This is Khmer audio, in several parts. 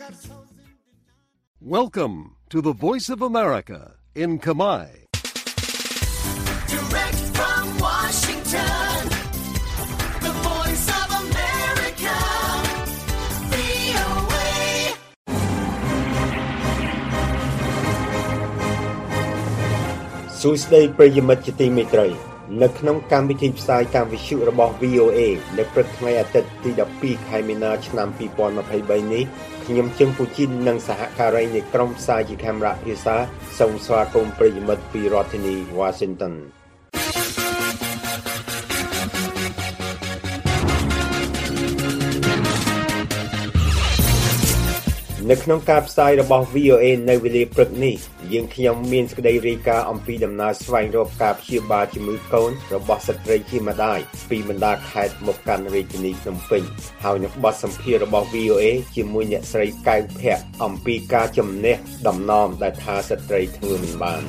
Welcome to the Voice of America in Khmer. Direct from Washington, the Voice of America, VOA. សួស្តីប្រិយមិត្តជាទីមេត្រីនៅក្នុងកម្មវិធីផ្សាយកម្មវិទ្យុរបស់ VOA នៅព្រឹកថ្ងៃអាទិត្យទី12ខែមីនាឆ្នាំ2023នេះខ្ញុំជឹងពូជីននិងសហការីនៃក្រុមផ្សាយជាកាមេរ៉ាភាសាសូមស្វាគមន៍ប្រិយមិត្តពីរដ្ឋធានី Washington នៅក្នុងការផ្សាយរបស់ VOA នៅវេលាព្រឹកនេះយើងខ្ញុំមានសេចក្តីរាយការណ៍អំពីដំណើរស្វែងរកការព្យាបាលជំងឺកូនរបស់ស្ត្រីជាម្ដាយពីបណ្ដាខេត្តមកកាន់រាជធានីភ្នំពេញហើយនៅបទសម្ភាសន៍របស់ VOA ជាមួយអ្នកស្រីកៅភ័ក្រអំពីការជំនះដំណំដែលថាស្ត្រីធ្វើមិនបាន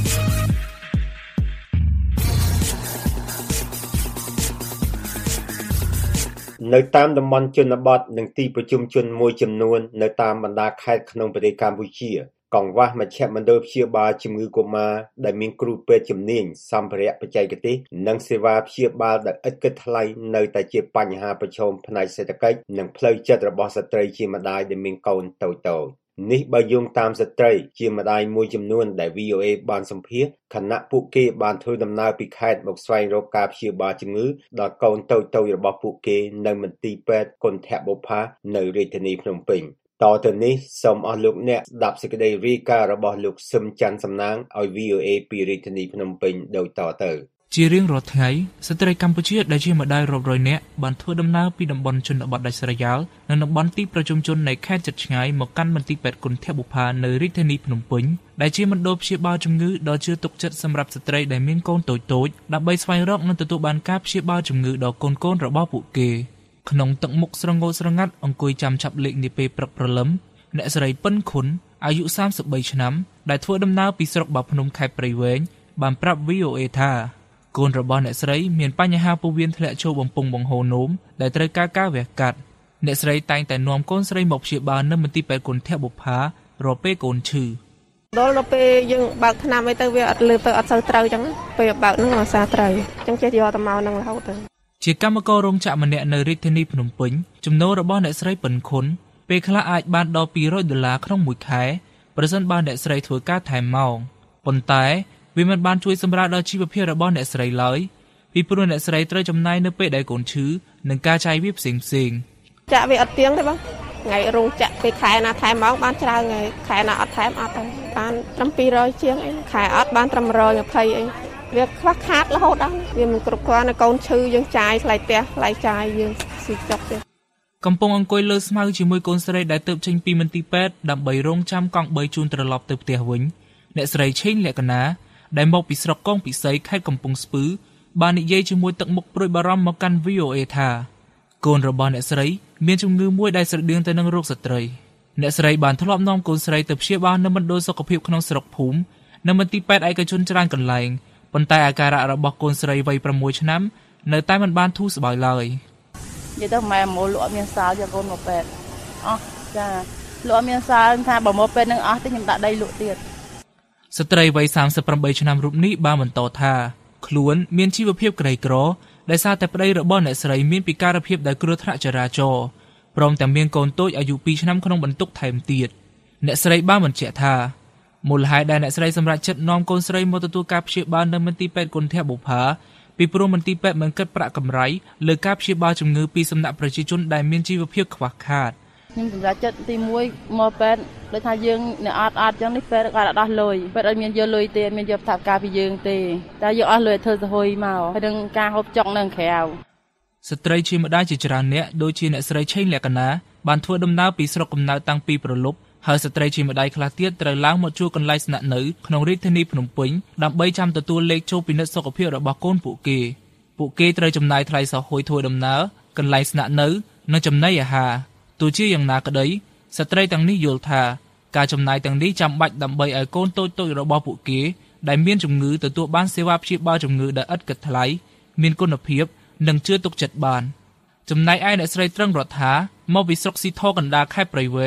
នៅតាមតំបន់ជនបទនិងទីប្រជុំជនមួយចំនួននៅតាមបណ្ដាខេត្តក្នុងប្រទេសកម្ពុជាកង្វះមជ្ឈមណ្ឌលព្យាបាលជំងឺកុមារដែលមានគ្រូពេទ្យជំនាញសម្ភារៈបច្ចេកទេសនិងសេវាព្យាបាលដែលឥតគិតថ្លៃនៅតែជាបញ្ហាប្រឈមផ្នែកសេដ្ឋកិច្ចនិងផ្លូវចិត្តរបស់ស្ត្រីជាម្ដាយដែលមានកូនតូចៗនេះបើយោងតាមស្ត្រីជាម្ដាយមួយចំនួនដែល VOA បានសម្ភាសន៍ខណៈពួកគេបានធ្វើដំណើរពីខេត្តមកស្វែងរកការព្យាបាលជំងឺដល់កូនតូចៗរបស់ពួកគេនៅមន្ទីរពេទ្យគន្ធបុប្ផានៅរាជធានីភ្នំពេញតទៅនេះសូមអស់លោកអ្នកស្ដាប់សេចក្តីរាយការណ៍របស់លោកសឹមច័ន្ទសំណាងឲ្យ VOA ពីរាជធានីភ្នំពេញដូចតទៅជារៀងរាល់ថ្ងៃស្ត្រីកម្ពុជាដែលជាម្ដាយរាប់រយនាក់បានធ្វើដំណើរពីតំបន់ជនបទដាច់ស្រយាលនិងតំបន់ទីប្រជុំជននៃខេត្តជិតឆ្ងាយមកកាន់មន្ទីរពេទ្យគន្ធបុប្ផានៅរាជធានីភ្នំពេញដែលជាមណ្ឌលព្យាបាលជំងឺដ៏ជឿទុកចិត្តសម្រាប់ស្ត្រីដែលមានកូនតូចៗដើម្បីស្វែងរកនិងទទួលបានការព្យាបាលជំងឺដល់កូនៗរបស់ពួកគេក្នុងទឹកមុខស្រងោស្រងាត់អង្គុយចាំចាប់លេខនាពេលព្រឹកព្រលឹមអ្នកស្រីប៉ិនខុនអាយុ33ឆ្នាំដែលធ្វើដំណើរពីស្រុកបាភ្នំខេត្តព្រៃវែងបានប្រាប់ VOA ថាកូនរបស់អ្នកស្រីមានបញ្ហាពោះវៀនធ្លាក់ចូលបំពង់បង្ហូរនោមដែលត្រូវការវះកាត់អ្នកស្រីតែងតែនាំកូនស្រីមកព្យាបាលនៅមន្ទីរពេទ្យគន្ធបុប្ផារាល់ពេលកូនឈឺដល់ពេលយើងបើកថ្នាំអីទៅវាអត់លើទៅអត់សូវត្រូវអញ្ចឹងពេលបើកនឹងអាសាត្រូវអញ្ចឹងចេះយកទៅមកនឹងរហូតទៅជាកម្មកររោងចក្រម្នាក់នៅរាជធានីភ្នំពេញចំណូលរបស់អ្នកស្រីប៉ិនខុនពេលខ្លះអាចបានដល់$200ក្នុងមួយខែប្រសិនបើអ្នកស្រីធ្វើការថែមម៉ោងប៉ុន្តែវាមិនបានជួយសម្រាលដល់ជីវភាពរបស់អ្នកស្រីឡើយពីព្រោះអ្នកស្រីត្រូវចំណាយនៅពេលដែលកូនឈឺនិងការចាយវាផ្សេងចាក់វាអត់ទៀងទេបងថ្ងៃរោងចក្រពេលខែណាថែមម៉ោងបានច្រើនហើយខែណាអត់ថែមអត់ទៅបានត្រឹម200ជាងអីខែអត់បានត្រឹម120អីវាខ្វះខាតរហូតដល់វាមិនគ្រប់គ្រាន់តែកូនឈឺយើងចាយថ្លៃផ្ទះថ្លៃចាយយើងស៊ីចុកទេកំពុងអង្គុយលើស្មៅជាមួយកូនស្រីដែលទើបចេញពីមន្ទីរពេទ្យដើម្បីរងចាំកង់3ជូនត្រឡប់ទៅផ្ទះវិញអ្នកស្រីឆេងលក្ខណាដែលមកពីស្រុកកងពិសីខេត្តកំពង់ស្ពឺបាននិយាយជាមួយទឹកមុខព្រួយបារម្ភមកកាន់ VOA ថាកូនរបស់អ្នកស្រីមានជំងឺមួយដែលស្រដៀងទៅនឹងរោគស្ត្រីអ្នកស្រីបានធ្លាប់នាំកូនស្រីទៅព្យាបាលនៅមណ្ឌលសុខភាពក្នុងស្រុកភូមិនៅមន្ទីរពេទ្យឯកជនច្រើនកន្លែងប៉ុន្តែអាការៈរបស់កូនស្រីវ័យ6ឆ្នាំនៅតែមិនបានធូរស្បើយឡើយនិយាយទៅម៉ែមកលក់អត់មានសាលយកកូនមកពេទ្យអស់ចាលក់អត់មានសាលថាបើមកពេទ្យនឹងអស់ទេខ្ញុំដាក់ដីលក់ទៀតស្ត្រីវ័យ38ឆ្នាំរូបនេះបានបន្តថាខ្លួនមានជីវភាពក្រីក្រដោយសារតែប្តីរបស់អ្នកស្រីមានពិការភាពដែលគ្រោះថ្នាក់ចរាចរណ៍ព្រមទាំងមានកូនតូចអាយុ2ឆ្នាំក្នុងបន្ទុកថែមទៀតអ្នកស្រីបានបញ្ជាក់ថាមូលហេតុដែលអ្នកស្រីសម្រេចចិត្តនាំកូនស្រីមកទទួលការព្យាបាលនៅមន្ទីរពេទ្យគន្ធបុប្ផាពីព្រោះមន្ទីរពេទ្យមិនគិតប្រាក់កម្រៃលើការព្យាបាលជំងឺពីសំណាក់ប្រជាជនដែលមានជីវភាពខ្វះខាតខ្ញុំសម្រេចចិត្តទី1មកពេទ្យដូចថាយើងអ្នកអត់អញ្ចឹងនេះពេទ្យគាត់អត់ដោះលុយពេទ្យអត់មានយកលុយទេមានយកថវិកាពីយើងទេតែយកអស់លុយធ្វើសហួយមកហើយនឹងការហូបចុកនៅក្រៅស្ត្រីជាម្ដាយជាច្រើនអ្នកដូចជាអ្នកស្រីឆេងលក្ខណាបានធ្វើដំណើរពីស្រុកកំណើតតាំងពីប្រលប់ហើយស្ត្រីជាម្ដាយខ្លះទៀតត្រូវឡើងមកជួលកន្លែងស្នាក់នៅក្នុងរាជធានីភ្នំពេញដើម្បីចាំទទួលលេខចូលពិនិត្យសុខភាពរបស់កូនពួកគេត្រូវចំណាយថ្លៃសហួយធ្វើដំណើរកន្លែងស្នាក់នៅនិងចំណីអាហារទោះជាយ៉ាងណាក្តីស្ត្រីទាំងនេះយល់ថាការចំណាយទាំងនេះចាំបាច់ដើម្បីឲ្យកូនតូចៗរបស់ពួកគេដែលមានជំងឺទទួលបានសេវាព្យាបាលជំងឺដែលឥតគិតថ្លៃមានគុណភាពនិងជឿទុកចិត្តបានចំណែកឯអ្នកស្រីត្រឹងរដ្ឋាមកពីស្រុកស៊ីធរកណ្ដាលខេត្តព្រៃវែង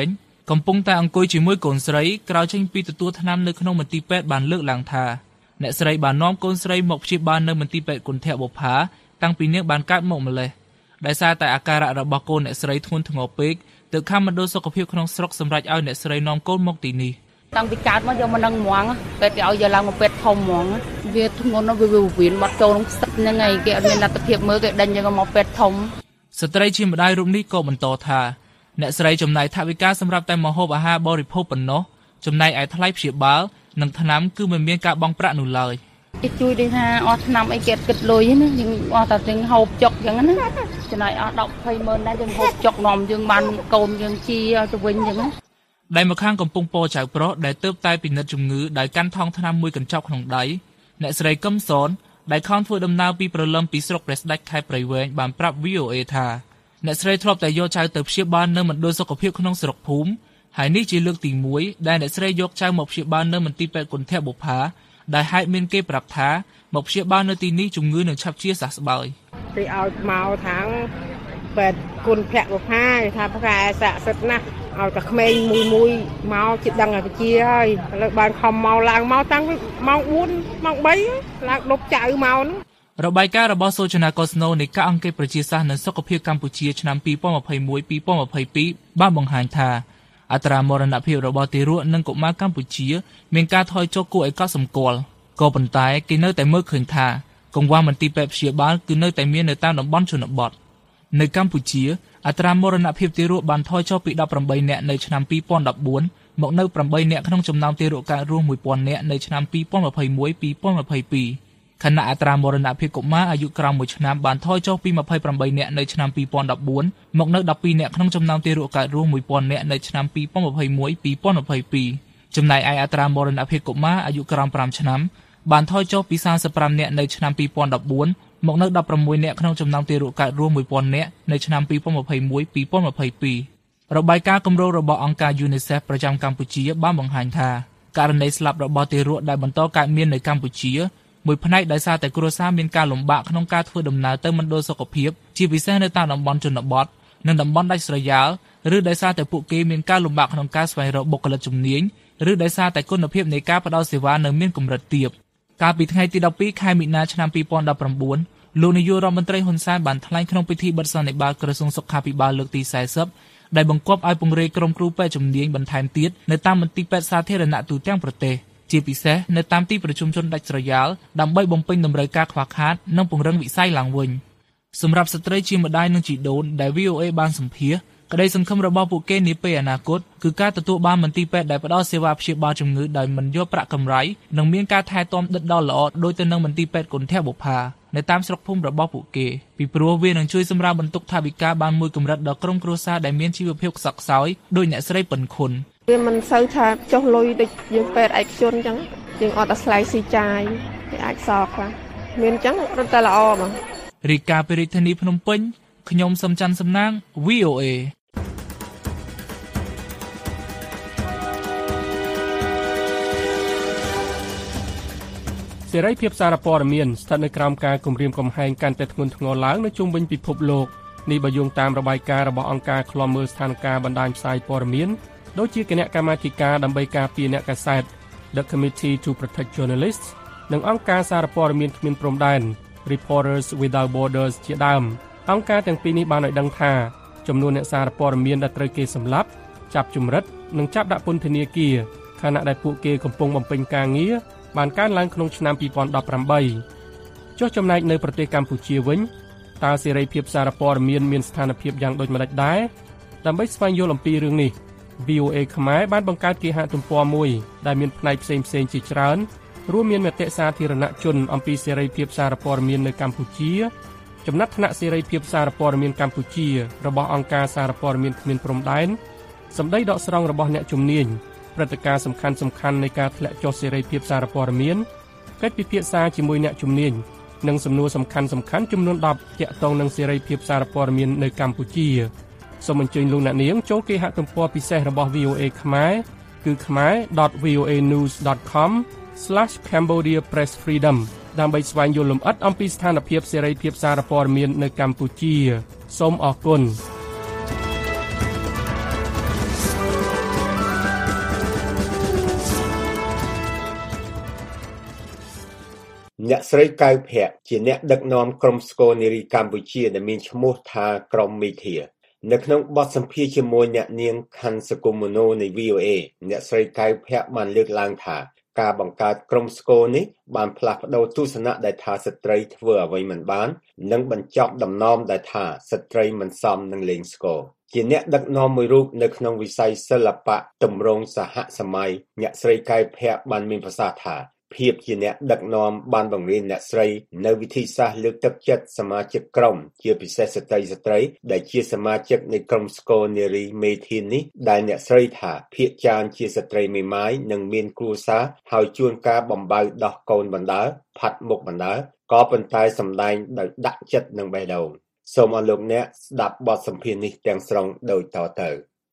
កំពុងតែអង្គុយជាមួយកូនស្រីក្រោយចេញពីទទួលថ្នាំនៅក្នុងមន្ទីរពេទ្យបានលើកឡើងថាអ្នកស្រីបាននាំកូនស្រីមកព្យាបាលនៅមន្ទីរពេទ្យគន្ធបុប្ផាតាំងពីនាងបានកើតមកម្លេះដោយសារតែអាការៈរបស់កូនអ្នកស្រីធ្ងន់ធ្ងរពេកទើបខាងមណ្ឌលសុខភាពក្នុងស្រុកសម្រេចឲ្យអ្នកស្រីនាំកូនមកទីនេះតាំងពីកើតមកយកមកនឹងហ្មងពេទ្យគេឲ្យយកឡើងមកពេទ្យធំហ្មងវាធ្ងន់វាវិនបាត់ចូលក្នុងស្ទឹកហ្នឹងឯងគេអត់មានលទ្ធភាពមើលគេដេញយកមកពេទ្យធំស្ត្រីជាម្ដាយរូបនេះក៏បន្តថាអ្នកស្រីចំណាយថវិកាសម្រាប់តែម្ហូបអាហារបរិភោគប៉ុណ្ណោះចំណែកឯថ្លៃព្យាបាលនិងថ្នាំគឺមិនមានការបង់ប្រាក់នោះឡើយគេជួយដូចថាអស់ថ្នាំអីគេគិតលុយណាយើងអស់តែទាំងហូបចុកអញ្ចឹងណាចំណែកអស់10-20ម៉ឺនដែរយើងហូបចុកនាំយើងបានកូនយើងជាឲ្យទៅវិញអញ្ចឹងណាដែលមកខាងកំពុងពោចៅប្រុសដែលទើបតែពិនិត្យជំងឺដោយកាន់ថង់ថ្នាំមួយកញ្ចប់ក្នុងដៃអ្នកស្រីកឹមសនដែលខំធ្វើដំណើរពីព្រលឹមពីស្រុកព្រះស្ដេចខេត្តព្រៃវែងបានប្រាប់ VOA ថាអ្នកស្រីធ្លាប់តែយកចៅទៅព្យាបាលនៅមណ្ឌលសុខភាពក្នុងស្រុកភូមិហើយនេះជាលើកទី1ដែលអ្នកស្រីយកចៅមកព្យាបាលនៅមន្ទីរពេទ្យគន្ធបុប្ផាដែលហេតុមានគេប្រាប់ថាមកព្យាបាលនៅទីនេះជំងឺនឹងឆាប់ជាសះស្បើយគេឲ្យមកខាងពេទ្យគន្ធបុប្ផាថាប្រកែស័ក្តិសិទ្ធិណាស់ឲ្យតែក្មេងមួយមកជិតដឹងតែជាហើយឥឡូវបានខំមកឡើងមកតាំងពីម៉ោង4ម៉ោង3ឡើងដប់ចៅមកនោះរបាយការណ៍របស់សូចនាកូស្នូនៃការអង្គការប្រជាសាស្ត្រនិងសុខភាពកម្ពុជាឆ្នាំ2021-2022បានបង្ហាញថាអត្រាមរណភាពរបស់ទារកនិងកុមារកម្ពុជាមានការថយចុះគួរឲ្យកត់សម្គាល់ក៏ប៉ុន្តែគេនៅតែមើលឃើញថាកង្វះមន្ទីរពេទ្យព្យាបាលគឺនៅតែមាននៅតាមតំបន់ជនបទនៅកម្ពុជាអត្រាមរណភាពទារកបានថយចុះពី18នាក់នៅឆ្នាំ2014មកនៅ8នាក់ក្នុងចំណោមទារកកើតរស់ 1000 នាក់នៅឆ្នាំ2021-2022ខណៈអត្រាមរណភាពកុមារអាយុក្រោម1ឆ្នាំបានថយចុះពី28នាក់នៅឆ្នាំ2014មកនៅ12នាក់ក្នុងចំណោមទារកកើតរស់ 1000 នាក់នៅឆ្នាំ2021-2022ចំណែកឯអត្រាមរណភាពកុមារអាយុក្រោម5ឆ្នាំបានថយចុះពី35នាក់នៅឆ្នាំ2014មកនៅ16នាក់ក្នុងចំណោមទារកកើតរស់ 1000 នាក់នៅឆ្នាំ2021-2022របាយការណ៍គម្រោងរបស់អង្គការ UNICEF ប្រចាំកម្ពុជាបានបង្ហាញថាករណីស្លាប់របស់ទារកដែលបន្តកើតមាននៅកម្ពុជាមួយផ្នែកដោយសារតែគ្រួសារមានការលំបាកក្នុងការធ្វើដំណើរទៅមណ្ឌលសុខភាពជាពិសេសនៅតាមតំបន់ជនបទនិងតំបន់ដាច់ស្រយាលឬដោយសារតែពួកគេមានការលំបាកក្នុងការស្វែងរកបុគ្គលិកជំនាញឬដោយសារតែគុណភាពនៃការផ្តល់សេវានៅមានកម្រិតទាបកាលពីថ្ងៃទី12ខែមីនាឆ្នាំ2019លោកនាយករដ្ឋមន្ត្រីហ៊ុនសែនបានថ្លែងក្នុងពិធីបិទសន្និបាតក្រសួងសុខាភិបាលលើកទី40ដែលបង្គាប់ឲ្យពង្រីកក្រុមគ្រូពេទ្យជំនាញបន្ថែមទៀតនៅតាមមន្ទីរពេទ្យសាធារណៈទូទាំងប្រទេសជាពិសេសនៅតាមទីប្រជុំជនដាច់ស្រយាលដើម្បីបំពេញតម្រូវការខ្វះខាតនិងពង្រឹងវិស័យឡើងវិញសម្រាប់ស្ត្រីជាម្ដាយនិងជីដូនដែល VOA បានសម្ភាសក្តីសង្ឃឹមរបស់ពួកគេនាពេលអនាគតគឺការទទួលបានមន្ទីរពេទ្យដែលផ្ដល់សេវាព្យាបាលជំងឺដោយមិនយកប្រាក់កម្រៃនិងមានការថែទាំដិតដល់ល្អដូចទៅនឹងមន្ទីរពេទ្យគន្ធបុប្ផានៅតាមស្រុកភូមិរបស់ពួកគេពីព្រោះវានឹងជួយសម្រាលបន្ទុកថវិកាបានមួយកម្រិតដល់ក្រុមគ្រួសារដែលមានជីវភាពខ្សត់ខ្សោយដោយអ្នកស្រីពិនខុនវាមិនសូវថាចុះលុយដូចយើងពេទ្យឯកជនអញ្ចឹងយើងអត់តែស្លាយស៊ីចាយគេអាចសល់ខ្លះមានអញ្ចឹងរត់តែល្អបងរីកាពីរាជធានីភ្នំពេញខ្ញុំសំច័ន្ទសំណាង VOA សេរីភាពសារព័ត៌មានស្ថិតនៅក្រោមការគំរាមកំហែងកាន់តែធ្ងន់ធ្ងរឡើងនៅជុំវិញពិភពលោកនេះបើយោងតាមរបាយការណ៍របស់អង្គការឃ្លាំមើលស្ថានភាពបណ្ដាញផ្សាយព័ត៌មានដូចជាគណៈកម្មាធិការដើម្បីការពារអ្នកកាសែត The Committee to Protect Journalists និងអង្គការសារព័ត៌មានគ្មានព្រំដែន Reporters Without Borders ជាដើមអង្គការទាំងពីរនេះបានឲ្យដឹងថាចំនួនអ្នកសារព័ត៌មានដែលត្រូវគេសម្លាប់ចាប់ជំរិតនិងចាប់ដាក់ពន្ធនាគារខណៈដែលពួកគេកំពុងបំពេញការងារបានកើនឡើងក្នុងឆ្នាំ2018ចុះចំណែកនៅប្រទេសកម្ពុជាវិញតើសេរីភាពសារព័ត៌មានស្ថានភាពយ៉ាងដូចម្តេចដែរដើម្បីស្វែងយល់អំពីរឿងនេះ VOA ខ្មែរបានបង្កើតគេហទំព័រមួយដែលមានផ្នែកផ្សេងៗជាច្រើនរួមមានមតិសាធារណជនអំពីសេរីភាពសារព័ត៌មាននៅកម្ពុជាចំណាត់ថ្នាក់សេរីភាពសារព័ត៌មានកម្ពុជារបស់អង្គការសារព័ត៌មានគ្មានព្រំដែនសម្ដីដកស្រង់របស់អ្នកជំនាញព្រឹត្តិការណ៍សំខាន់ៗនៃការធ្លាក់ចុះសេរីភាពសារព័ត៌មានកិច្ចពិភាក្សាជាមួយអ្នកជំនាញនិងសំណួរសំខាន់ៗចំនួន10ទាក់ទងនឹងសេរីភាពសារព័ត៌មាននៅកម្ពុជាសូមអញ្ជើញលោកអ្នកនាងចូលគេហទំព័រពិសេសរបស់ VOA ខ្មែរគឺ khmer.voanews.com/Cambodia Press Freedom ដើម្បីស្វែងយល់លម្អិតអំពីស្ថានភាពសេរីភាពសារព័ត៌មាននៅកម្ពុជាសូមអរគុណអ្នកស្រីកៅភ័ក្រជាអ្នកដឹកនាំក្រុមស្គរនារីកម្ពុជាដែលមានឈ្មោះថាក្រុមមេធានៅក្នុងបទសម្ភាសន៍ជាមួយអ្នកនាងខាន់សកុមណូនៃ VOA អ្នកស្រីកៅភ័ក្របានលើកឡើងថាការបង្កើតក្រុមស្គរនេះបានផ្លាស់ប្ដូរទស្សនៈដែលថាស្ត្រីធ្វើអ្វីមិនបាននិងបញ្ចប់ដំណំដែលថាស្ត្រីមិនសមនឹងលេងស្គរជាអ្នកដឹកនាំមួយរូបនៅក្នុងវិស័យសិល្បៈទម្រង់សហសម័យអ្នកស្រីកៅភ័ក្របានមានប្រសាសន៍ថាភាពជាអ្នកដឹកនាំបានបង្រៀនអ្នកស្រីនៅវិធីសាស្ត្រលើកទឹកចិត្តសមាជិកក្រុមជាពិសេសស្ត្រីដែលជាសមាជិកនៃក្រុមស្គរនារីមេធាននេះដែលអ្នកស្រីថាភាគច្រើនជាស្ត្រីមេម៉ាយនិងមានគ្រួសារហើយជួនកាលបំបៅដោះកូនបណ្ដើរផាត់មុខបណ្ដើរក៏ប៉ុន្តែសម្ដែងដោយដាក់ចិត្តនិងបេះដូងសូមអរលោកអ្នកស្ដាប់បទសម្ភាសន៍នេះទាំងស្រុងដូចតទៅ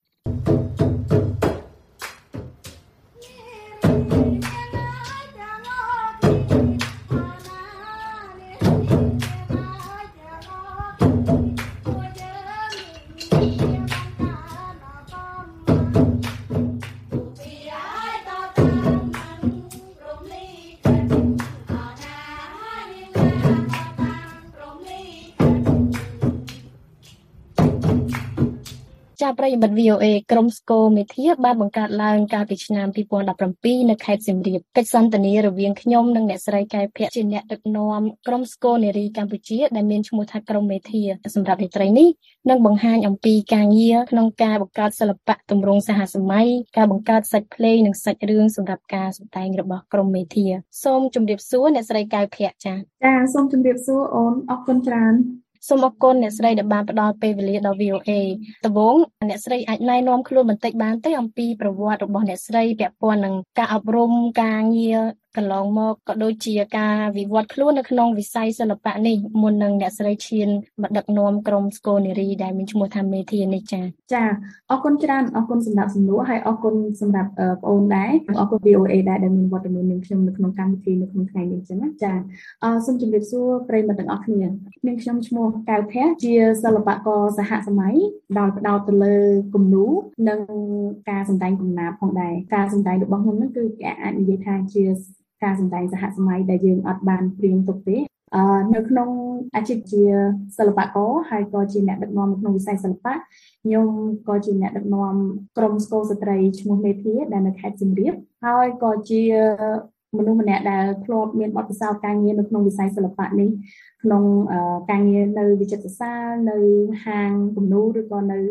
ប្រិយមិត្ត VOA ក្រុមស្គរមេធាបានបង្កើតឡើងកាលពីឆ្នាំ2017នៅខេត្តសៀមរាបកិច្ចសន្ទនារវាងខ្ញុំនិងអ្នកស្រីកែវភ័ក្រជាអ្នកដឹកនាំក្រុមស្គរនារីកម្ពុជាដែលមានឈ្មោះថាក្រុមមេធាសម្រាប់រាត្រីនេះនឹងបង្ហាញអំពីការងារក្នុងការបង្កើតសិល្បៈទម្រង់សហសម័យការបង្កើតសាច់ភ្លេងនិងសាច់រឿងសម្រាប់ការសម្ដែងរបស់ក្រុមមេធាសូមជម្រាបសួរអ្នកស្រីកែវភ័ក្រចា៎សូមជម្រាបសួរអូនអរគុណច្រើនសូមអរគុណអ្នកស្រីដែលបានផ្ដល់ពេលវេលាដល់ VOA ដំបូងអ្នកស្រីអាចណែនាំខ្លួនបន្តិចបានទេអំពីប្រវត្តិរបស់អ្នកស្រីពាក់ព័ន្ធនឹងការអប់រំការងារកន្លងមកក៏ដូចជាការវិវត្តខ្លួននៅក្នុងវិស័យសិល្បៈនេះមុននឹងអ្នកស្រីឈានមកដឹកនាំក្រុមស្គរនារីដែលមានឈ្មោះថាមេធានេះចា៎អរគុណច្រើនអរគុណសម្រាប់សំណួរហើយអរគុណសម្រាប់បងអូនដែរអរគុណ VOA ដែលមានវត្តមាននឹងខ្ញុំនៅក្នុងកម្មវិធីនៅក្នុងថ្ងៃនេះចឹងណាចាសូមជម្រាបសួរប្រិយមិត្តទាំងអស់គ្នានាងខ្ញុំឈ្មោះកៅភ័ក្រជាសិល្បករសហសម័យដោយផ្ដោតទៅលើគំនូរនិងការសម្ដែងកំណាព្យផងដែរការសម្ដែងរបស់ខ្ញុំហ្នឹងគឺគេអាចនិយាយថាជាការសម្ដែងសហសម័យដែលយើងអត់បានព្រៀងទុកទេនៅក្នុងអាជីពជាសិល្បករហើយក៏ជាអ្នកដឹកនាំក្នុងវិស័យសិល្បៈខ្ញុំក៏ជាអ្នកដឹកនាំក្រុមស្គរស្ត្រីឈ្មោះមេធាដែលនៅខេត្តសៀមរាបហើយក៏ជាមនុស្សម្នាក់ដែលធ្លាប់មានបទពិសោធន៍ការងារនៅក្នុងវិស័យសិល្បៈនេះក្នុងការងារនៅវិចិត្រសាលនៅហាងគំនូរឬក៏នៅ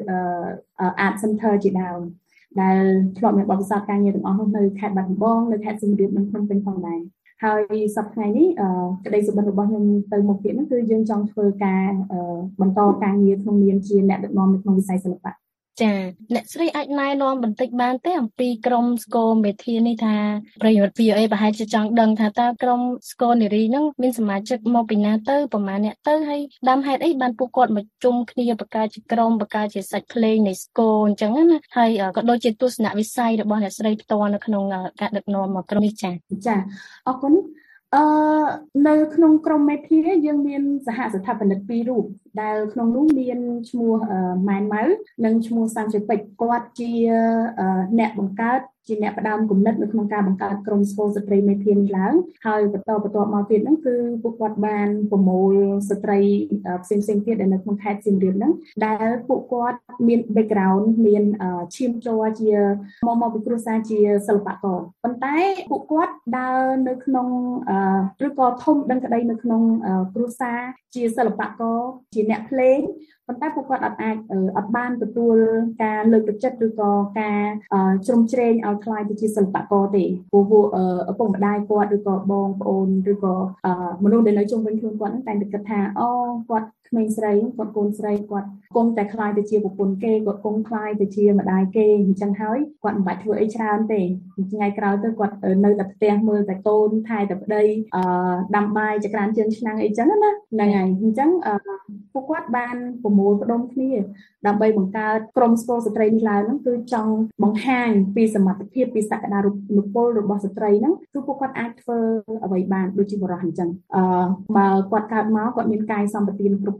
Art Center ជាដើមដែលធ្លាប់មានបទពិសោធន៍ការងារទាំងអស់នោះនៅខេត្តបាត់ដំបងនៅខេត្តសៀមរាបនិងភ្នំពេញផងដែរហើយសប្តាហ៍ថ្ងៃនេះក្តីសុបិនរបស់ខ្ញុំទៅមុខទៀតនោះគឺយើងចង់ធ្វើការបន្តការងារក្នុងនាមជាអ្នកដឹកនាំនៅក្នុងវិស័យសិល្បៈចាអ្នកស្រីអាចណែនាំបន្តិចបានទេអំពីក្រុមស្គរមេធានេះថាប្រិយមិត្ត VOA ប្រហែលជាចង់ដឹងថាតើក្រុមស្គរនារីហ្នឹងមានសមាជិកមកពីណាទៅប្រមាណអ្នកទៅហើយដើមហេតុអីបានពួកគាត់មកជុំគ្នាបង្កើតជាក្រុមបង្កើតជាសាច់ភ្លេងនៃស្គរអញ្ចឹងណាហើយក៏ដូចជាទស្សនវិស័យរបស់អ្នកស្រីផ្ទាល់នៅក្នុងការដឹកនាំក្រុមនេះចាអរគុណនៅក្នុងក្រុមមេធាយើងមានសហស្ថាបនិក2រូបដែលក្នុងនោះមានឈ្មោះម៉ែនម៉ៅនិងឈ្មោះសាំងជពេចគាត់ជាអ្នកបង្កើតជាអ្នកផ្ដើមគំនិតនៅក្នុងការបង្កើតក្រុមស្គរស្ត្រីមេធានេះឡើងហើយបន្តមកទៀតហ្នឹងគឺពួកគាត់បានប្រមូលស្ត្រីផ្សេងៗទៀតដែលនៅក្នុងខេត្តសៀមរាបហ្នឹងដែលពួកគាត់មាន background មានឈាមជ័រជាមកពីគ្រួសារជាសិល្បករប៉ុន្តែពួកគាត់ដើរនៅក្នុងឬក៏ធំដឹងក្តីនៅក្នុងគ្រួសារជាសិល្បករជាអ្នកភ្លេងប៉ុន្តែពួកគាត់អត់បានទទួលការលើកទឹកចិត្តឬក៏ការជ្រោមជ្រែងឲ្យខ្លាយទៅជាសិល្បករទេព្រោះឪពុកម្ដាយគាត់ឬក៏បងប្អូនឬក៏មនុស្សដែលនៅជុំវិញខ្លួនគាត់ហ្នឹងតែងតែគិតថាគាត់ក្មេងស្រីគាត់កូនស្រីគាត់គង់តែខ្លាយទៅជាប្រពន្ធគេគាត់គង់ខ្លាយទៅជាម្ដាយគេអញ្ចឹងហើយគាត់មិនបាច់ធ្វើអីច្រើនទេថ្ងៃក្រោយទៅគាត់នៅតែផ្ទះមើលតែកូនថែតែប្តីដាំបាយចក្រានជើងឆ្នាំងអីចឹងណាហ្នឹងហើយអញ្ចឹងពួកគាត់បានប្រមូលផ្ដុំគ្នាដើម្បីបង្កើតក្រុមស្គរស្ត្រីនេះឡើងហ្នឹងគឺចង់បង្ហាញពីសមត្ថភាពពីសក្តានុពលរបស់ស្ត្រីហ្នឹងគឺពួកគាត់អាចធ្វើអ្វីបានដូចជាបរិះអញ្ចឹងបើគាត់កើតមកគាត់មានកាយសម្បទានគ្រប់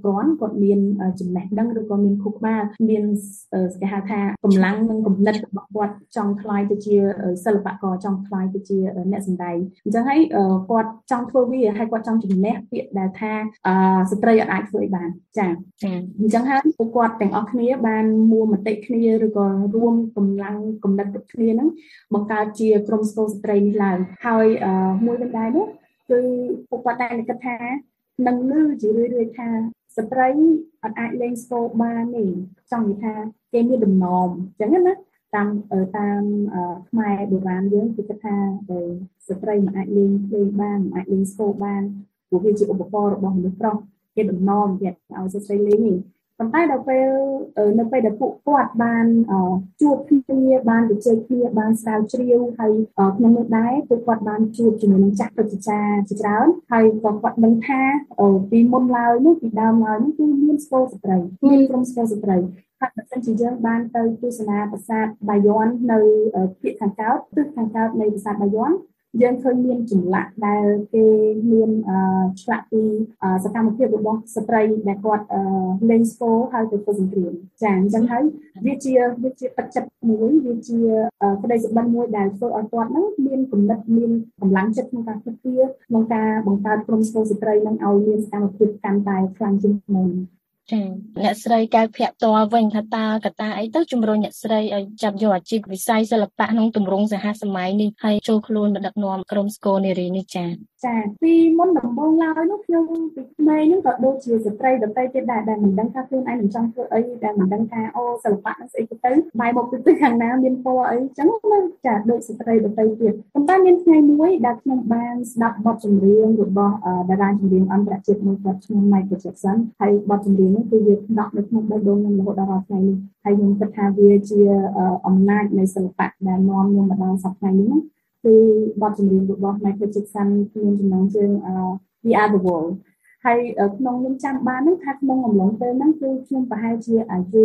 គ្រាន់គាត់មានចំណេះដឹងឬក៏មានខួរក្បាលមានគេហៅថាកម្លាំងនិងគំនិតរបស់គាត់ចង់ខ្លាយទៅជាសិល្បករចង់ខ្លាយទៅជាអ្នកសម្ដែងអញ្ចឹងហើយគាត់ចង់ធ្វើវាហើយគាត់ចង់ជំនះពាក្យដែលថាស្ត្រីអាចធ្វើឲ្យបានចា៎អញ្ចឹងហើយពួកគាត់ទាំងអស់គ្នាបានមួមតិគ្នាឬក៏រួមកម្លាំងគំនិតដូចគ្នាហ្នឹងបង្កើតជាក្រុមស្គរស្ត្រីនេះឡើងហើយមួយវិញដែរនោះគឺពួកគាត់តែគិតថានឹងឮជារឿយៗថាស្ត្រីអាចលេងស្គរបានទេចង់និយាយថាគេមានដំណំអញ្ចឹងណាតាមខ្មែរបុរាណយើងគេគិតថាស្ត្រីមិនអាចលេងភ្លេងបានមិនអាចលេងស្គរបានព្រោះវាជាឧបករណ៍របស់មនុស្សប្រុសគេដំណំគេឲ្យស្ត្រីលេងនេះប៉ុន្តែដល់ពេលនៅពេលដែលពួកគាត់បានជួបគ្នាបានជជែកគ្នាបានស្រាវជ្រាវហើយក្នុងនោះដែរពួកគាត់បានជួបជាមួយនឹងចាស់ព្រឹទ្ធាចារ្យជាច្រើនហើយក៏គាត់ដឹងថាពីមុនឡើយនោះពីដើមឡើយនោះគឺមានស្គរស្ត្រីមានក្រុមស្គរស្ត្រីហើយបើសិនជាយើងបានទៅទស្សនាប្រាសាទបាយ័ននៅភាគខាងកើតទិសខាងកើតនៃប្រាសាទបាយ័នយើងឃើញមានចម្លាក់ដែលគេមានឆ្លាក់ពីសកម្មភាពរបស់ស្ត្រីដែលគាត់លេងស្គរហើយទៅធ្វើសង្គ្រាមចាអញ្ចឹងហើយវាជាទឹកចិត្តមួយវាជាក្តីសុបិនមួយដែលធ្វើឲ្យគាត់ហ្នឹងមានគំនិតមានកម្លាំងចិត្តក្នុងការគិតក្នុងការបង្កើតក្រុមស្គរស្ត្រីនឹងឲ្យមានសកម្មភាពកាន់តែខ្លាំងជាងមុនចាអ្នកស្រីកៅភ័ក្រតវិញថាតើកត្តាអីទៅជំរុញអ្នកស្រីឲ្យចាប់យកអាជីពវិស័យសិល្បៈក្នុងទម្រង់សហសម័យនេះហើយចូលខ្លួនមកដឹកនាំក្រុមស្គរនារីនេះចាពីមុនដំបូងឡើយនោះខ្ញុំពីក្មេងហ្នឹងក៏ដូចជាស្ត្រីដទៃទៀតដែរដែលមិនដឹងថាខ្លួនឯងនឹងចង់ធ្វើអីដែលមិនដឹងថាសិល្បៈនឹងស្អីទៅបែរមកពីខាងណាមានពណ៌អីអញ្ចឹងចាដូចស្ត្រីដទៃទៀតប៉ុន្តែមានថ្ងៃមួយដែលខ្ញុំបានស្ដាប់បទចម្រៀងរបស់តារាចម្រៀងអន្តរជាតិមួយគាត់ឈ្មោះ Michael Jackson ហើយបទចម្រៀងនេះគឺវាដកនៅក្នុងបេះដូងខ្ញុំរហូតដល់ថ្ងៃនេះហើយខ្ញុំគិតថាវាជាអំណាចនៃសិល្បៈដែលនាំខ្ញុំមកដល់សប្តាហ៍នេះគឺបទចម្រៀងរបស់ Michael Jackson មានចំណងជើងWe Are the World ហើយក្នុងខ្ញុំចាំបានហ្នឹងថាក្នុងអំឡុងពេលហ្នឹងគឺខ្ញុំប្រហែលជាអាយុ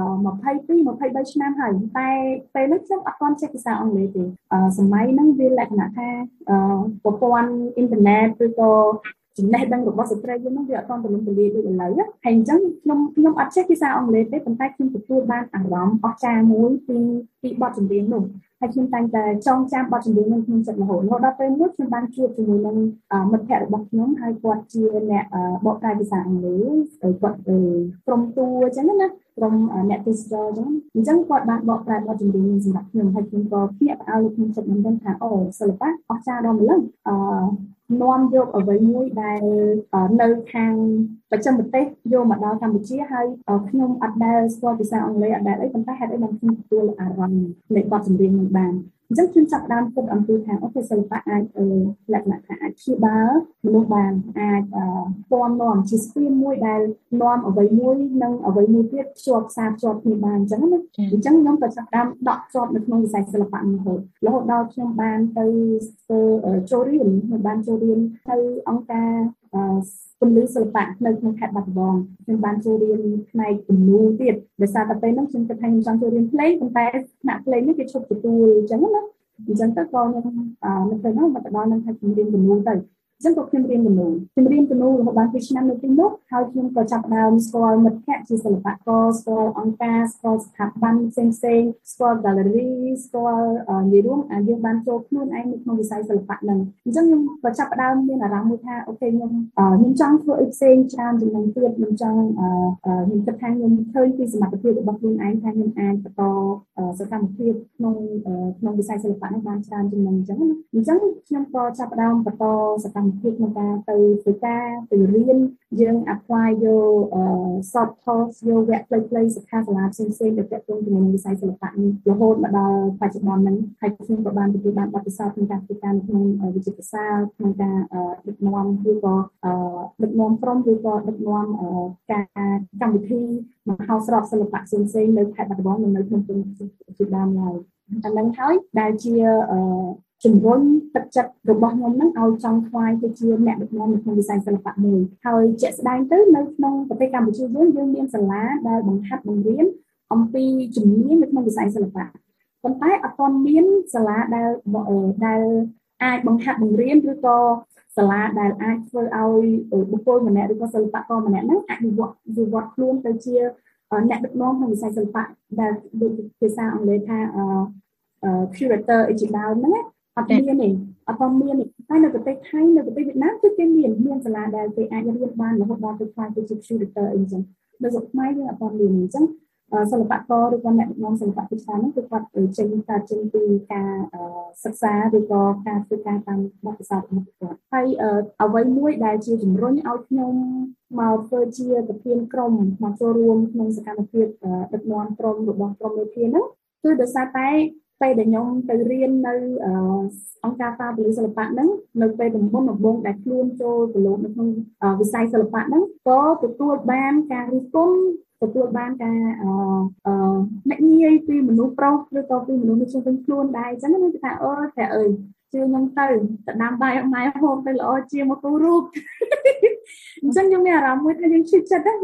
22-23ឆ្នាំហើយតែពេលនោះខ្ញុំអត់ទាន់ចេះភាសាអង់គ្លេសទេសម័យហ្នឹងវាលក្ខណៈថាប្រព័ន្ធអ៊ីនធឺណិតឬក៏ចំណេះដឹងរបស់ស្ត្រីយើងនោះវាអត់ទាន់ទូលំទូលាយដូចឥឡូវហើយអញ្ចឹងខ្ញុំអត់ចេះភាសាអង់គ្លេសទេប៉ុន្តែខ្ញុំទទួលបានអារម្មណ៍អស្ចារ្យមួយពីបទចម្រៀងនោះហើយខ្ញុំតែងតែចងចាំបទចម្រៀងនោះក្នុងចិត្តរហូតដល់ពេលមួយខ្ញុំបានជួបជាមួយនឹងមិត្តភ័ក្តិរបស់ខ្ញុំហើយគាត់ជាអ្នកបកប្រែភាសាអង់គ្លេសគាត់ក្រុមតួអញ្ចឹងណាក្រុមអ្នកទេសចរអញ្ចឹងគាត់បានបកប្រែបទចម្រៀងនេះសម្រាប់ខ្ញុំហើយខ្ញុំក៏ភ្ញាក់ផ្អើលលើខ្ញុំចិត្តមិនដឹងថាសិល្បៈអស្ចារ្យដល់ម្លឹងនាំយកអ្វីមួយដែលនៅខាងបច្ចិមប្រទេសយកមកដល់កម្ពុជាហើយខ្ញុំអត់ដែលស្គាល់ភាសាអង់គ្លេសអត់ដែលអីប៉ុន្តែហេតុអីបានខ្ញុំទទួលអារម្មណ៍នៃបទចម្រៀងនេះបានអញ្ចឹងខ្ញុំចាប់ដើមគិតអំពីថាសិល្បៈអាចលក្ខណៈថាអាចព្យាបាលមនុស្សបានអាចពំនាំជាស្ពានមួយដែលនាំអ្វីមួយនិងអ្វីមួយទៀតភ្ជាប់ផ្សារភ្ជាប់គ្នាបានអញ្ចឹងណាអញ្ចឹងខ្ញុំក៏ចាប់ដើមដកជាប់នៅក្នុងវិស័យសិល្បៈនេះរហូតដល់ខ្ញុំបានទៅចូលរៀនទៅអង្គការពន្លឺសិល្បៈនៅក្នុងខេត្តបាត់ដំបងខ្ញុំបានចូលរៀនផ្នែកគំនូរទៀតដោយសារតែពេលហ្នឹងខ្ញុំគិតថាខ្ញុំចង់ចូលរៀនភ្លេងប៉ុន្តែថ្នាក់ភ្លេងនេះគេឈប់ទទួលអញ្ចឹងណាអញ្ចឹងទៅក៏ខ្ញុំនៅពេលហ្នឹងមកដល់នឹងថាខ្ញុំរៀនគំនូរទៅអញ្ចឹងក៏ខ្ញុំរៀនគំនូររហូតបាន2ឆ្នាំនៅទីនោះហើយខ្ញុំក៏ចាប់ដើមស្គាល់មិត្តភ័ក្តិជាសិល្បករស្គាល់អង្គការស្គាល់ស្ថាប័នផ្សេងស្គាល់ gallery ស្គាល់និយាយរួមយើងបានចូលខ្លួនឯងនៅក្នុងវិស័យសិល្បៈហ្នឹងអញ្ចឹងខ្ញុំក៏ចាប់ដើមមានអារម្មណ៍មួយថាអូខេខ្ញុំចង់ធ្វើអីផ្សេងច្រើនចំណងទៀតខ្ញុំចង់ខ្ញុំគិតថាខ្ញុំឃើញពីសមត្ថភាពរបស់ខ្លួនឯងថាខ្ញុំអាចបន្តសកម្មភាពក្នុងវិស័យសិល្បៈនេះបានច្រើនចំណងអញ្ចឹងខ្ញុំក៏ចាប់ដើមបន្តសកម្មភាពក្នុងការទៅធ្វើការទៅរៀនយើង apply យក soft course យកវគ្គខ្លីៗសិក្ខាសាលាផ្សេងៗដែលទាក់ទងជាមួយនឹងវិស័យសិល្បៈនេះរហូតមកដល់បច្ចុប្បន្នហ្នឹងហើយខ្ញុំក៏បានទទួលបានបទពិសោធន៍ក្នុងការធ្វើការនៅក្នុងវិចិត្រសាលក្នុងការដឹកនាំឬក៏ដឹកនាំក្រុមឬក៏ដឹកនាំការកម្មវិធីមហោស្រពសិល្បៈផ្សេងៗនៅខេត្តបាត់ដំបងនិងនៅក្នុងក្រុងជាដើមឡើយអាហ្នឹងហើយដែលជាជំរុញទឹកចិត្តរបស់ខ្ញុំនឹងឲ្យចង់ខ្វាយទៅជាអ្នកដឹកនាំនៅក្នុងវិស័យសិល្បៈមួយហើយជាក់ស្ដែងទៅនៅក្នុងប្រទេសកម្ពុជាយើងមានសាលាដែលបង្ហាត់បង្រៀនអំពីជំនាញនៅក្នុងវិស័យសិល្បៈប៉ុន្តែអត់ទាន់មានសាលាដែលអាចបង្ហាត់បង្រៀនឬក៏សាលាដែលអាចធ្វើឲ្យបុគ្គលម្នាក់ឬក៏សិល្បករម្នាក់ហ្នឹងអាចវិវត្តខ្លួនទៅជាអ្នកដឹកនាំក្នុងវិស័យសិល្បៈដែលដូចភាសាអង់គ្លេសថា curator ជាដើមហ្នឹងអត់មានទេអត់មានទេតែនៅប្រទេសថៃនៅប្រទេសវៀតណាមគឺគេមានសាលាដែលគេអាចរៀនបានរហូតដល់ទៅខ្លាយទៅជា curator អីចឹងនៅស្រុកខ្មែរយើងអត់មានអញ្ចឹងសិល្បករឬក៏អ្នកដឹកនាំសិល្បៈជាច្រើនហ្នឹងគឺគាត់ចេញពីការសិក្សាឬក៏ការធ្វើការតាមបទពិសោធន៍របស់គាត់ហើយអ្វីមួយដែលជាជំរុញឲ្យខ្ញុំមកធ្វើជាប្រធានក្រុមមកចូលរួមក្នុងសកម្មភាពដឹកនាំក្រុមរបស់ក្រុមមេធាហ្នឹងគឺដោយសារតែពេលដែលខ្ញុំទៅរៀននៅអង្គការតាពលិសិល្បៈហ្នឹងនៅពេលដំបូងដែលខ្លួនចូលប្រឡូកនៅក្នុងវិស័យសិល្បៈហ្នឹងក៏ទទួលបានការរិះគន់ទទួលបានការអ្នកងាយពីមនុស្សប្រុសឬក៏ពីមនុស្សនៅជុំវិញខ្លួនដែរអញ្ចឹងខ្ញុំគិតថាអូតែអើយជឿខ្ញុំទៅដាំបាយអត់ម៉ែហូបទៅល្អជាមកគូរូបអញ្ចឹងខ្ញុំមានអារម្មណ៍មួយថាយើងឈឺចិត្តថា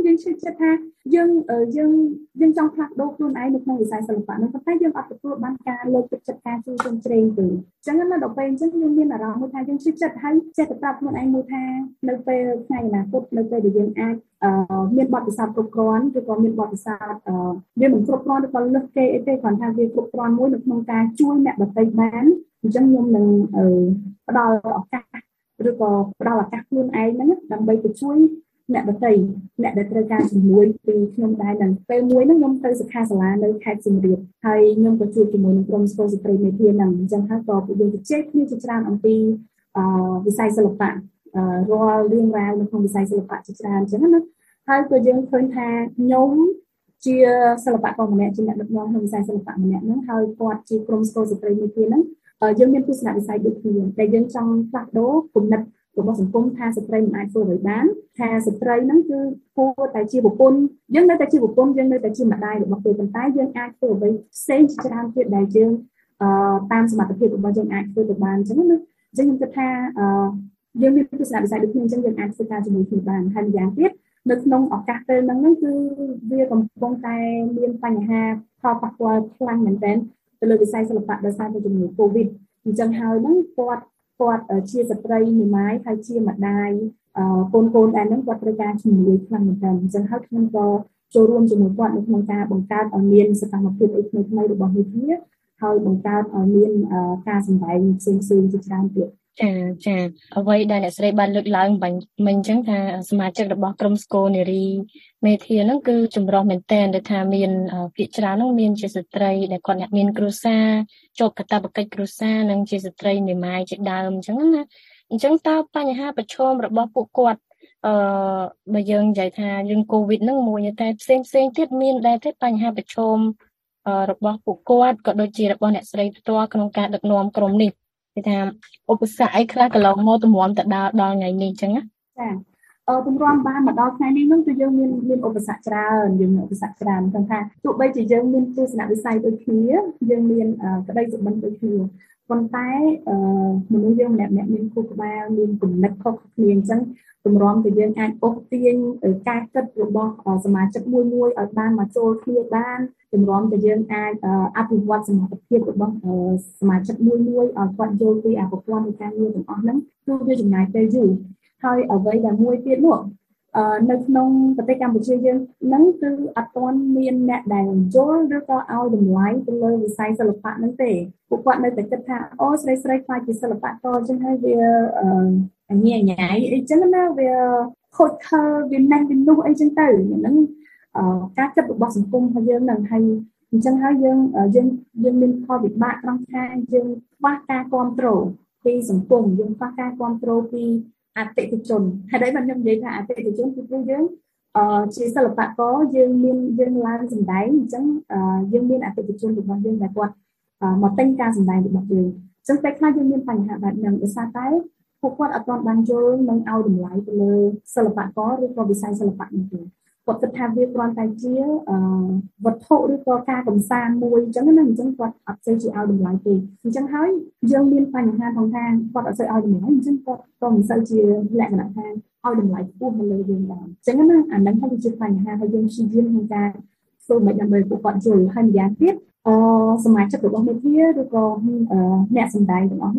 យើងចង់ផ្លាស់ប្ដូរខ្លួនឯងនៅក្នុងវិស័យសិល្បៈនោះប៉ុន្តែយើងអត់ទទួលបានការលើកទឹកចិត្តការជួយជ្រោមជ្រែងទេអញ្ចឹងដល់ពេលអញ្ចឹងខ្ញុំមានអារម្មណ៍មួយថាយើងឈឺចិត្តហើយចេះតែប្រាប់ខ្លួនឯងមួយថានៅពេលថ្ងៃអនាគតនៅពេលដែលយើងអាចមានបទពិសោធន៍គ្រប់គ្រាន់ឬក៏មានបទពិសោធន៍វាមិនគ្រប់គ្រាន់ឬក៏លើសគេអីទេគ្រាន់ថាវាគ្រប់គ្រាន់មួយនៅក្នុងការជួយអ្នកដទៃបានអញ្ចឹងខ្ញុំនឹងផ្ដល់ឱកាសឬក៏ផ្ដល់ឱកាសខ្លួនឯងហ្នឹងដើម្បីទៅជួយអ្នកដទៃអ្នកដែលត្រូវការជំនួយពីខ្ញុំដែរនឹងពេលមួយហ្នឹងខ្ញុំទៅសិក្ខាសាលានៅខេត្តសៀមរាបហើយខ្ញុំក៏ជួបជាមួយនឹងក្រុមស្រីស្ត្រីមេធាហ្នឹងអញ្ចឹងហើយក៏ពួកយើងជជែកគ្នាជាច្រើនអំពីវិស័យសិល្បៈរាល់រឿងរ៉ាវនៅក្នុងវិស័យសិល្បៈជាច្រើនអញ្ចឹងណាហើយក៏យើងឃើញថាខ្ញុំជាសិល្បករម្នាក់ជាអ្នកដឹកនាំក្នុងវិស័យសិល្បៈម្នាក់ហ្នឹងហើយគាត់ជាក្រុមស្រីស្ត្រីមេធាហ្នឹងយើងមានទស្សនវិស័យដូចគ្នាតែយើងចង់ផ្លាស់ប្ដូរគំនិតរបស់សង្គមថាស្ត្រីមិនអាចធ្វើអ្វីបានថាស្ត្រីហ្នឹងគឺគួរតែជាប្រពន្ធយើងនៅតែជាប្រពន្ធយើងនៅតែជាម្ដាយរបស់គេប៉ុន្តែយើងអាចធ្វើអ្វីផ្សេងជាច្រើនទៀតដែលយើងតាមសមត្ថភាពរបស់យើងអាចធ្វើទៅបានអញ្ចឹងណាអញ្ចឹងខ្ញុំគិតថាយើងមានទស្សនវិស័យដូចគ្នាអញ្ចឹងយើងអាចធ្វើការជាមួយគ្នាបានហើយម្យ៉ាងទៀតនៅក្នុងឱកាសពេលហ្នឹងគឺវាកំពុងតែមានបញ្ហាផលប៉ះពាល់ខ្លាំងមែនទែនទៅលើវិស័យសិល្បៈដោយសារតែជំងឺ Covid អញ្ចឹងហើយហ្នឹងគាត់ជាស្ត្រីមេម៉ាយហើយជាម្ដាយកូនដែរហ្នឹងគាត់ត្រូវការជំនួយខ្លាំងមែនទែនអញ្ចឹងហើយខ្ញុំក៏ចូលរួមជាមួយគាត់នៅក្នុងការបង្កើតឲ្យមានសកម្មភាពអីថ្មីៗរបស់វិទ្យាហើយបង្កើតឲ្យមានការសម្ដែងផ្សេងៗជាច្រើនទៀតចាអ្វីដែលអ្នកស្រីបានលើកឡើងមិញអញ្ចឹងថាសមាជិករបស់ក្រុមស្គរនារីមេធាហ្នឹងគឺចម្រុះមែនទែនដែលថាមានភាគច្រើនហ្នឹងមានជាស្ត្រីដែលគាត់អ្នកមានគ្រួសារជាប់កាតព្វកិច្ចគ្រួសារនិងជាស្ត្រីមេម៉ាយជាដើមអញ្ចឹងណាអញ្ចឹងតើបញ្ហាប្រឈមរបស់ពួកគាត់បើយើងនិយាយថារឿងកូវីដហ្នឹងមួយតែផ្សេងទៀតមានដែរទេបញ្ហាប្រឈមរបស់ពួកគាត់ក៏ដូចជារបស់អ្នកស្រីផ្ទាល់ក្នុងការដឹកនាំក្រុមនេះគេថាឧបសគ្គអីខ្លះកន្លងមកទម្រាំទៅដល់ថ្ងៃនេះអញ្ចឹងណាចាទម្រាំបានមកដល់ថ្ងៃនេះហ្នឹងគឺយើងមានឧបសគ្គច្រើនយើងមានឧបសគ្គច្រើនព្រោះថាទោះបីជាយើងមានទស្សនវិស័យដូចគ្នាយើងមានក្តីសុបិនដូចគ្នាប៉ុន្តែមនុស្សយើងម្នាក់មានគូក្បាលមានគំនិតខុសគ្នាអញ្ចឹងទម្រាំតែយើងអាចអូសទាញការគិតរបស់សមាជិកមួយឲ្យបានមកចូលគ្នាបានទម្រាំតែយើងអាចអភិវឌ្ឍសមត្ថភាពរបស់សមាជិកមួយឲ្យគាត់យល់ពីប្រព័ន្ធនៃការងារទាំងអស់ហ្នឹងគឺវាចំណាយពេលយូរហើយអ្វីដែលមួយទៀតនោះនៅក្នុងប្រទេសកម្ពុជាយើងហ្នឹងគឺអត់ទាន់មានអ្នកដែលយល់ឬក៏ឲ្យតម្លៃទៅលើវិស័យសិល្បៈហ្នឹងទេពួកគាត់នៅតែគិតថាអូស្រីខ្លាចជាសិល្បករអញ្ចឹងហើយវាអញ្ញាញ៉ៃអីចឹងណាវាខូចខើវាណាស់វានោះអីចឹងទៅហ្នឹងការគិតរបស់សង្គមរបស់យើងហ្នឹងហើយអញ្ចឹងហើយយើងមានផលវិបាកត្រង់ថាយើងខ្វះការគ្រប់គ្រងពីសង្គមយើងខ្វះការគ្រប់គ្រងពីអតិថិជនហើយដូចខ្ញុំនិយាយថាអតិថិជនគឺយើងជាសិល្បករយើងឡើងសម្ដែងអញ្ចឹងយើងមានអតិថិជនរបស់យើងដែលគាត់មកទិញការសម្ដែងរបស់យើងអញ្ចឹងពេលខ្លះយើងមានបញ្ហាបែបហ្នឹងដោយសារតែពួកគាត់អត់ទាន់បានយល់និងឲ្យតម្លៃទៅលើសិល្បករឬក៏វិស័យសិល្បៈនេះទេគាត់គិតថាវាគ្រាន់តែជាវត្ថុឬក៏ការកំសាន្តមួយអញ្ចឹងណាអញ្ចឹងគាត់អត់សូវជាឲ្យតម្លៃទេអញ្ចឹងហើយយើងមានបញ្ហាផងថាគាត់អត់សូវឲ្យតម្លៃអញ្ចឹងគាត់ក៏មិនសូវជាលក្ខណៈថាឲ្យតម្លៃខ្ពស់ទៅលើយើងដែរអញ្ចឹងណាអាហ្នឹងហើយជាបញ្ហាហើយយើងព្យាយាមក្នុងការធ្វើមិនដើម្បីពួកគាត់យល់ហើយម្យ៉ាងទៀតសមាជិករបស់មេធាឬក៏អ្នកសម្ដែងទាំងអស់ហ្នឹង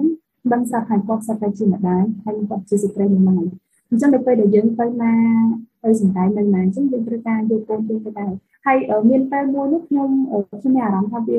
ដឹងស្រាប់ហើយគាត់ស្រាប់តែជាម្ដាយហើយគាត់ជាស្ត្រីមួយម៉ាយអញ្ចឹងដល់ពេលដែលយើងទៅណាទៅសម្ដែងនៅណាអញ្ចឹងយើងត្រូវការយកកូនយើងទៅដែរហើយមានពេលមួយនោះខ្ញុំមានអារម្មណ៍ថាវា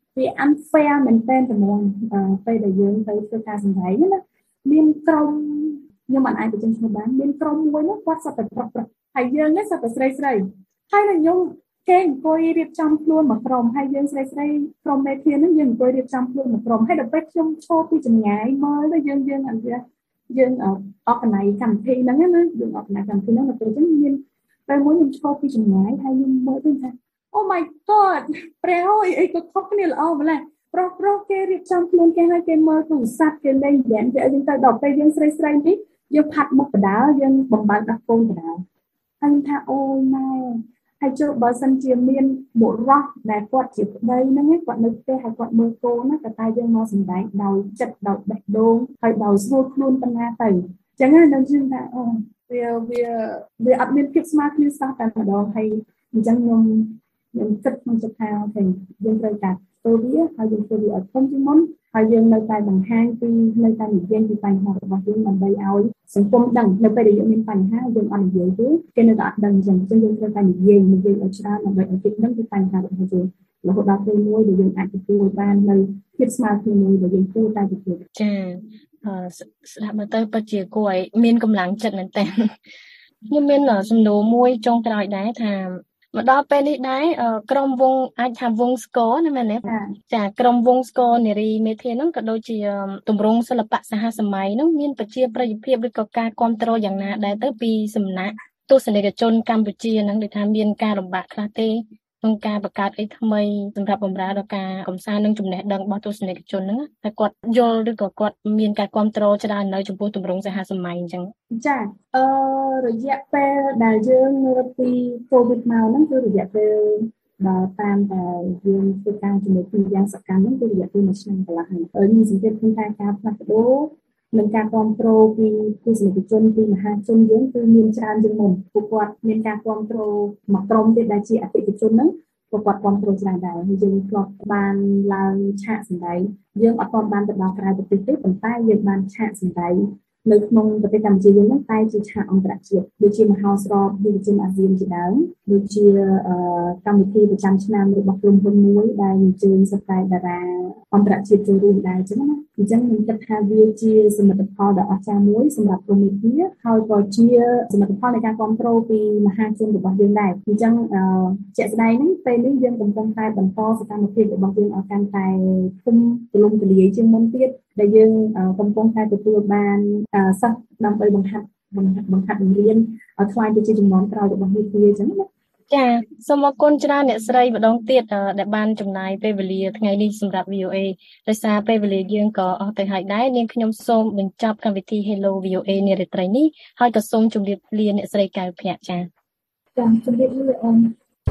unfair មែនទែនចំនួនពេលដែលយើងទៅធ្វើការសម្ដែងណាមានក្រុមខ្ញុំមិនអាចបញ្ចេញឈ្មោះបានមានក្រុមមួយនោះគាត់សត្វតែប្រុសហើយយើងនេះសត្វតែស្រីហើយខ្ញុំគេអង្គុយរៀបចំខ្លួនមកក្រុមហើយយើងស្រីក្រុមមេធានហ្នឹងយើងអង្គុយរៀបចំខ្លួនមកក្រុមហើយដល់ពេលខ្ញុំឈរពីចម្ងាយមើលទៅយើងអត់យើងអកណៃកម្មវិធីហ្នឹងណាយើងអកណៃកម្មវិធីហ្នឹងទៅចឹងមានពេលមួយខ្ញុំឈរពីចម្ងាយហើយខ្ញុំមើលទៅថា Oh my god ព្រះអើយអីក៏ខុសគ្នាល្អម្ល៉េះប្រុសគេរៀបចំខ្លួនគេឲ្យគេមើលទូរស័ព្ទគេលេងហ្គេមគេឲ្យយើងទៅដល់ពេលយើងស្រីនេះយើងផាត់មុខបដាយើងបំបើកដាក់កូនបដាហើយថាអូយម៉ែហើយចូលបើសិនជាមានបុរសដែលគាត់ជាប្តីហ្នឹងគាត់នៅផ្ទះហើយគាត់មើលកូនណាតែយើងមកសម្ដែងដោយចិត្តដោយបេះដូងហើយដោយស្រួលខ្លួនប៉ុណ្ណាទៅអញ្ចឹងនឹងជឿថាអូវាអត់មានភាពស្មើគ្នាសោះតែម្ដងហើយអញ្ចឹងខ្ញុំគិតក្នុងចិត្តថាអូខេយើងត្រូវការធ្វើវាហើយយើងធ្វើវាឲ្យធំជាងមុនហើយយើងនៅតែបង្ហាញពីនៅតែនិយាយពីបញ្ហារបស់យើងដើម្បីឲ្យសង្គមដឹងនៅពេលដែលយើងមានបញ្ហាយើងអត់និយាយទេគេនៅតែអត់ដឹងអញ្ចឹងយើងត្រូវតែនិយាយឲ្យច្រើនដើម្បីឲ្យគេដឹងពីបញ្ហារបស់យើងរហូតដល់ពេលមួយដែលយើងអាចទទួលបាននៅភាពស្មើគ្នាមួយដែលយើងគួរតែទទួលចាស្ដាប់មើលទៅពិតជាគួរឲ្យមានកម្លាំងចិត្តមែនតើខ្ញុំមានសំណួរមួយចុងក្រោយដែរថាមកដល់ពេលនេះដែរក្រុមវងអាចថាវងស្គរណាមែនទេចាក្រុមវងស្គរនារីមេធាហ្នឹងក៏ដូចជាទម្រង់សិល្បៈសហសម័យហ្នឹងមានប្រជាប្រិយភាពឬក៏ការគ្រប់គ្រងយ៉ាងណាដែរទៅពីសំណាក់ទស្សនិកជនកម្ពុជាហ្នឹងដូចថាមានការលំបាកខ្លះទេក្នុងការបង្កើតអីថ្មីសម្រាប់បម្រើដល់ការកំសាន្តនិងចំណេះដឹងរបស់ទស្សនិកជនហ្នឹងតែគាត់យល់ឬក៏គាត់មានការគ្រប់គ្រងច្រើននៅចំពោះទម្រង់សហសម័យអញ្ចឹងចារយៈពេលដែលយើងរត់ពី COVID មកហ្នឹងគឺរយៈពេលដល់តាមតែយើងធ្វើការជាមួយគ្នាយ៉ាងសកម្មហ្នឹងគឺរយៈពេល1ឆ្នាំកន្លះហើយខ្ញុំសង្កេតឃើញថាការផ្លាស់ប្ដូរនិងការគ្រប់គ្រងពីទស្សនិកជនពីមហាជនយើងគឺមានច្រើនជាងមុនពួកគាត់មានការគ្រប់គ្រងមកក្រុមទៀតដែលជាអតិថិជនហ្នឹងគាត់គ្រប់គ្រងច្រើនដែរហើយយើងធ្លាប់បានឡើងឆាកសម្ដែងយើងអត់ទាន់បានទៅដល់ក្រៅប្រទេសទេប៉ុន្តែយើងបានឆាកសម្ដែងនៅក្នុងប្រទេសកម្ពុជាយើងហ្នឹងតែជាឆាកអន្តរជាតិដូចជាមហោស្រពយុវជនអាស៊ានជាដើមដូចជាកម្មវិធីប្រចាំឆ្នាំរបស់ក្រុមហ៊ុនមួយដែលអញ្ជើញស្ត្រីតារាអន្តរជាតិចូលរួមដែរអញ្ចឹងណាអញ្ចឹងខ្ញុំគិតថាវាជាសមិទ្ធផលដ៏អស្ចារ្យមួយសម្រាប់ក្រុមមេធាហើយក៏ជាសមិទ្ធផលនៃការគ្រប់គ្រងពីមហាជនរបស់យើងដែរអញ្ចឹងជាក់ស្ដែងហ្នឹងពេលនេះយើងកំពុងតែបន្តសកម្មភាពរបស់យើងឲ្យកាន់តែធំទូលំទូលាយជាងមុនទៀតដែលយើងកំពុងតែទទួលបានសិស្សដើម្បីបង្ហាត់បង្រៀនឲ្យខ្លាយទៅជាចំណងក្រោយរបស់មេធាអញ្ចឹងណាចាសូមអរគុណច្រើនអ្នកស្រីម្ដងទៀតដែលបានចំណាយពេលវេលាថ្ងៃនេះសម្រាប់ VOA ដោយសារពេលវេលាយើងក៏អស់ទៅហើយដែរនាងខ្ញុំសូមបញ្ចប់កម្មវិធី Hello VOA នារាត្រីនេះហើយក៏សូមជម្រាបលាអ្នកស្រីកៅភ័ក្រចាជម្រាបលាអូន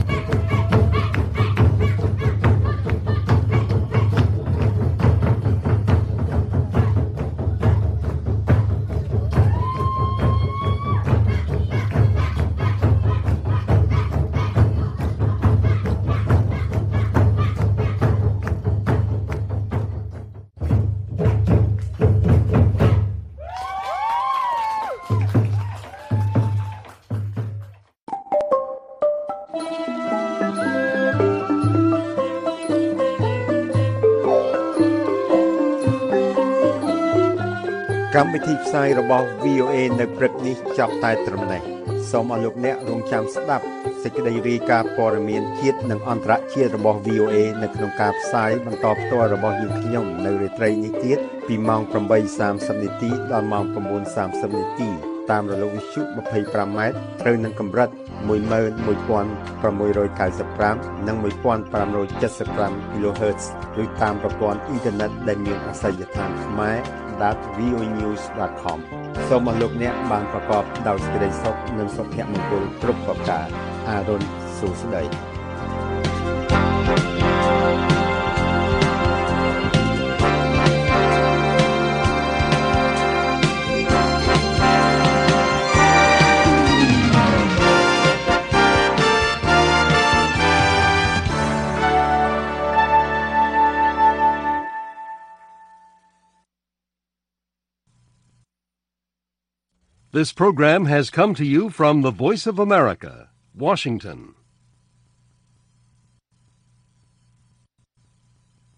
កម្មវិធីផ្សាយរបស់ VOA នៅព្រឹកនេះចប់តែត្រឹមនេះសូមអរលោកអ្នករងចាំស្ដាប់សេចក្តីរាយការណ៍ព័ត៌មានជាតិនិងអន្តរជាតិរបស់ VOA នៅក្នុងការផ្សាយបន្តផ្ទាល់របស់យើងខ្ញុំនៅរាត្រីនេះទៀតពីម៉ោង 8:30 នាទីដល់ម៉ោង 9:30 នាទីតាមរលកវិទ្យុ 25m ត្រូវនឹងកម្រិត 11695 និង 1575 kHz ឬតាមប្រព័ន្ធអ៊ីនធឺណិតដែលមានអាសយដ្ឋានខ្មែរ.voanews.com សូមអរលោកអ្នកបានប្រកបដោយសេចក្តីសុខនិងសុភមង្គលគ្រប់ប្រការអារុនសួស្តី This program has come to you from the Voice of America, Washington.